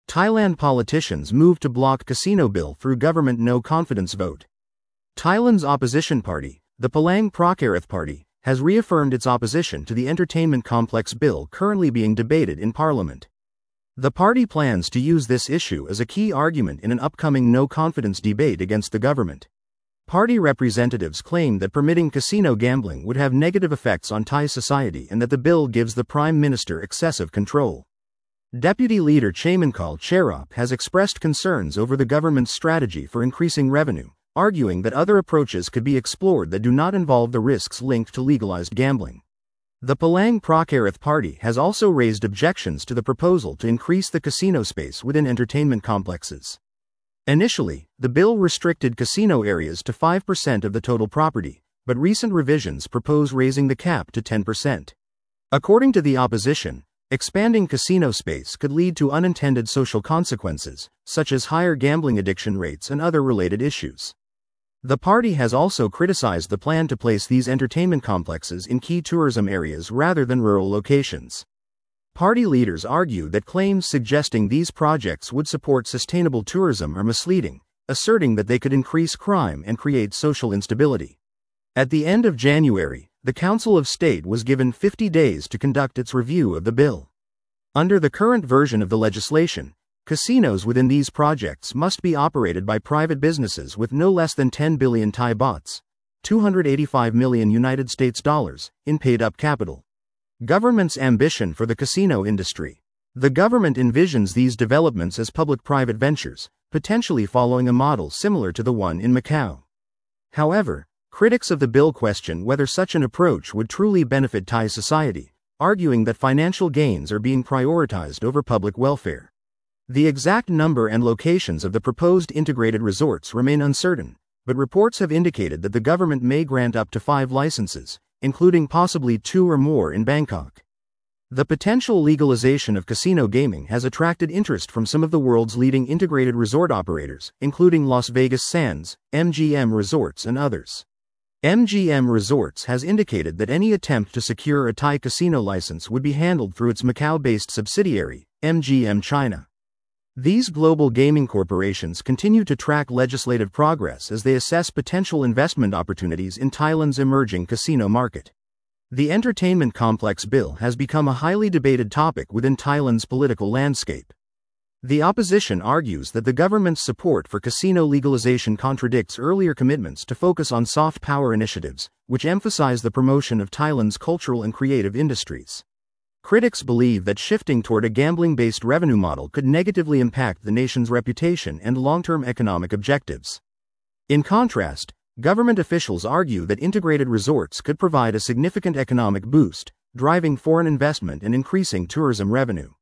Thailand politicians move to block casino bill through government no-confidence vote. Thailand's opposition party, the Palang Pracharat Party, has reaffirmed its opposition to the entertainment complex bill currently being debated in parliament. The party plans to use this issue as a key argument in an upcoming no-confidence debate against the government. Party representatives claim that permitting casino gambling would have negative effects on Thai society and that the bill gives the Prime Minister excessive control. Deputy Leader Chaimongkol Cherop has expressed concerns over the government's strategy for increasing revenue, arguing that other approaches could be explored that do not involve the risks linked to legalized gambling. The Palang Pracharat Party has also raised objections to the proposal to increase the casino space within entertainment complexes. Initially, the bill restricted casino areas to 5% of the total property, but recent revisions propose raising the cap to 10%. According to the opposition, expanding casino space could lead to unintended social consequences, such as higher gambling addiction rates and other related issues. The party has also criticized the plan to place these entertainment complexes in key tourism areas rather than rural locations. Party leaders argue that claims suggesting these projects would support sustainable tourism are misleading, asserting that they could increase crime and create social instability. At the end of January, the Council of State was given 50 days to conduct its review of the bill. Under the current version of the legislation, casinos within these projects must be operated by private businesses with no less than 10 billion Thai bahts, $285 million in paid-up capital. Government's ambition for the casino industry. The government envisions these developments as public-private ventures, potentially following a model similar to the one in Macau. However, critics of the bill question whether such an approach would truly benefit Thai society, arguing that financial gains are being prioritized over public welfare. The exact number and locations of the proposed integrated resorts remain uncertain, but reports have indicated that the government may grant up to 5 licenses, including possibly 2 or more in Bangkok. The potential legalization of casino gaming has attracted interest from some of the world's leading integrated resort operators, including Las Vegas Sands, MGM Resorts and others. MGM Resorts has indicated that any attempt to secure a Thai casino license would be handled through its Macau-based subsidiary, MGM China. These global gaming corporations continue to track legislative progress as they assess potential investment opportunities in Thailand's emerging casino market. The entertainment complex bill has become a highly debated topic within Thailand's political landscape. The opposition argues that the government's support for casino legalization contradicts earlier commitments to focus on soft power initiatives, which emphasize the promotion of Thailand's cultural and creative industries. Critics believe that shifting toward a gambling-based revenue model could negatively impact the nation's reputation and long-term economic objectives. In contrast, government officials argue that integrated resorts could provide a significant economic boost, driving foreign investment and increasing tourism revenue.